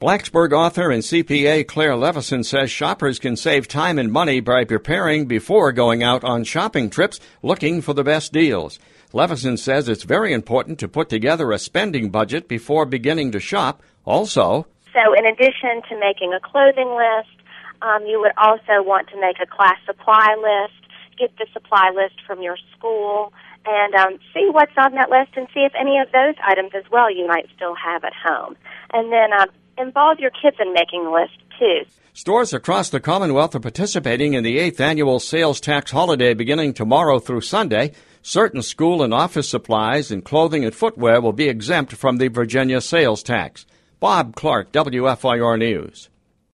Blacksburg author and CPA Claire Levison says shoppers can save time and money by preparing before going out on shopping trips looking for the best deals. Levison says it's very important to put together a spending budget before beginning to shop. Also, so in addition to making a clothing list, you would also want to make a class supply list, get the supply list from your school, and see what's on that list and see if any of those items as well you might still have at home. And then involve your kids in making the list, too. Stores across the Commonwealth are participating in the 8th annual sales tax holiday beginning tomorrow through Sunday. Certain school and office supplies and clothing and footwear will be exempt from the Virginia sales tax. Bob Clark, WFIR News.